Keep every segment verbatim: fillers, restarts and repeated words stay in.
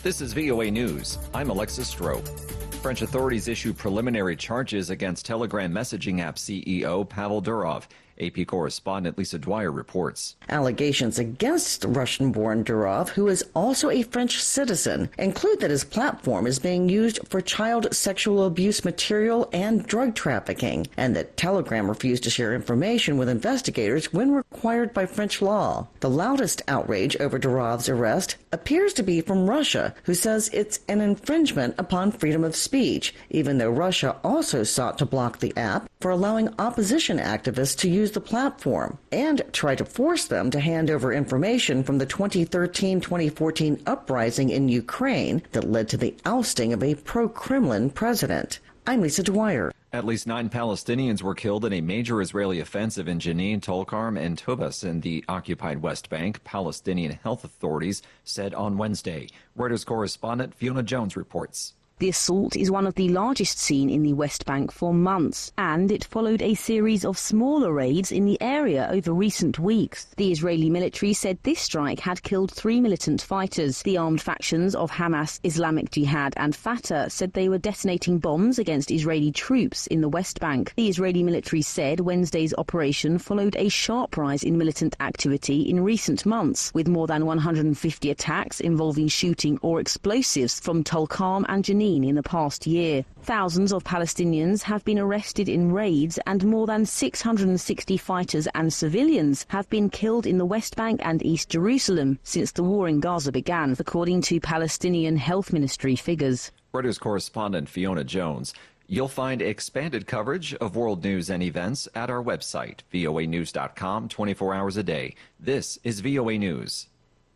This is V O A News. I'm Alexis Strope. French authorities issue preliminary charges against Telegram messaging app C E O Pavel Durov. A P correspondent Lisa Dwyer reports. Allegations against Russian-born Durov, who is also a French citizen, include that his platform is being used for child sexual abuse material and drug trafficking, and that Telegram refused to share information with investigators when required by French law. The loudest outrage over Durov's arrest appears to be from Russia, who says it's an infringement upon freedom of speech, even though Russia also sought to block the app for allowing opposition activists to use the platform and try to force them to hand over information from the twenty thirteen twenty fourteen uprising in Ukraine that led to the ousting of a pro-Kremlin president. I'm Lisa Dwyer. At least nine Palestinians were killed in a major Israeli offensive in Jenin, Tulkarm, and Tubas in the occupied West Bank, Palestinian health authorities said on Wednesday. Reuters correspondent Fiona Jones reports. The assault is one of the largest seen in the West Bank for months, and it followed a series of smaller raids in the area over recent weeks. The Israeli military said this strike had killed three militant fighters. The armed factions of Hamas, Islamic Jihad and Fatah said they were detonating bombs against Israeli troops in the West Bank. The Israeli military said Wednesday's operation followed a sharp rise in militant activity in recent months, with more than one hundred fifty attacks involving shooting or explosives from Tulkarm and Jenin in the past year. Thousands of Palestinians have been arrested in raids, and more than six hundred sixty fighters and civilians have been killed in the West Bank and East Jerusalem since the war in Gaza began, according to Palestinian Health Ministry figures. Reuters correspondent Fiona Jones. You'll find expanded coverage of world news and events at our website, V O A news dot com, twenty-four hours a day. This is V O A News.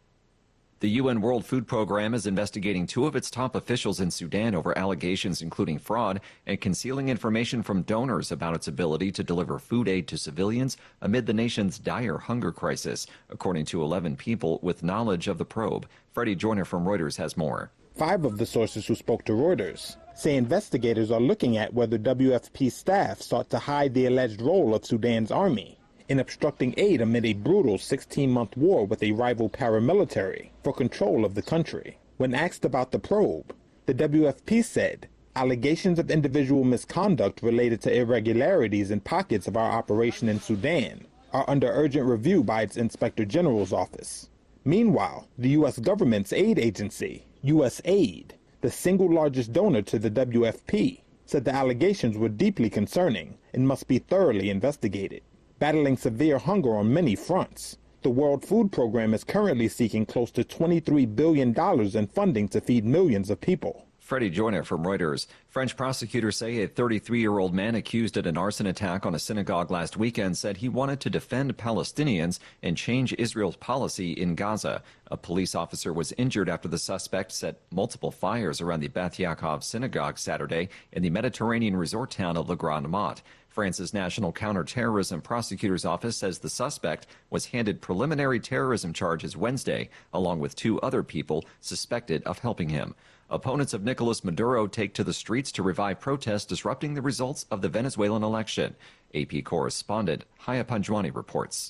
The U N World Food Program is investigating two of its top officials in Sudan over allegations including fraud and concealing information from donors about its ability to deliver food aid to civilians amid the nation's dire hunger crisis, according to eleven people with knowledge of the probe. Freddie Joyner from Reuters has more. Five of the sources who spoke to Reuters say investigators are looking at whether W F P staff sought to hide the alleged role of Sudan's army in obstructing aid amid a brutal sixteen-month war with a rival paramilitary for control of the country. When asked about the probe, the W F P said allegations of individual misconduct related to irregularities in pockets of our operation in Sudan are under urgent review by its Inspector General's office. Meanwhile, the U S government's aid agency, U S AID, the single largest donor to the W F P, said the allegations were deeply concerning and must be thoroughly investigated. Battling severe hunger on many fronts, the World Food Program is currently seeking close to twenty-three billion dollars in funding to feed millions of people. Freddie Joyner from Reuters. French prosecutors say a thirty-three-year-old man accused at an arson attack on a synagogue last weekend said he wanted to defend Palestinians and change Israel's policy in Gaza. A police officer was injured after the suspect set multiple fires around the Beth Yaakov synagogue Saturday in the Mediterranean resort town of Le Grand Mont. France's National Counterterrorism Prosecutor's Office says the suspect was handed preliminary terrorism charges Wednesday, along with two other people suspected of helping him. Opponents of Nicolas Maduro take to the streets to revive protests disrupting the results of the Venezuelan election. A P correspondent Haya Panjwani reports.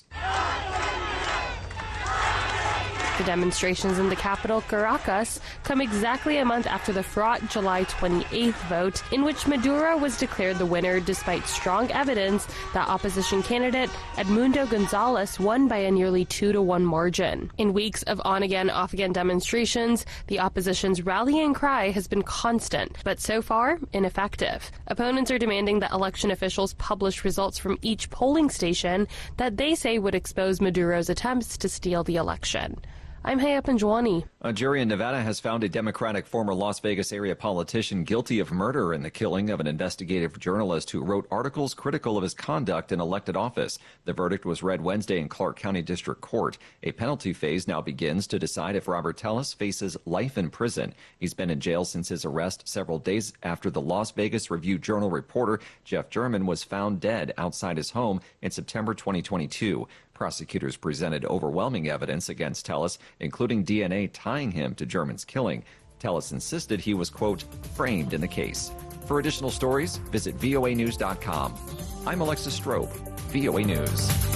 The demonstrations in the capital, Caracas, come exactly a month after the fraught July twenty-eighth vote, in which Maduro was declared the winner despite strong evidence that opposition candidate Edmundo Gonzalez won by a nearly two to one margin. In weeks of on-again, off-again demonstrations, the opposition's rallying cry has been constant, but so far, ineffective. Opponents are demanding that election officials publish results from each polling station that they say would expose Maduro's attempts to steal the election. I'm Haya Panjwani. A jury in Nevada has found a Democratic former Las Vegas area politician guilty of murder in the killing of an investigative journalist who wrote articles critical of his conduct in elected office. The verdict was read Wednesday in Clark County District Court. A penalty phase now begins to decide if Robert Tellis faces life in prison. He's been in jail since his arrest several days after the Las Vegas Review-Journal reporter Jeff German was found dead outside his home in September twenty twenty-two. Prosecutors presented overwhelming evidence against Tellis, including D N A tying him to German's killing. Tellis insisted he was, quote, framed in the case. For additional stories, visit V O A news dot com. I'm Alexis Strope, V O A News.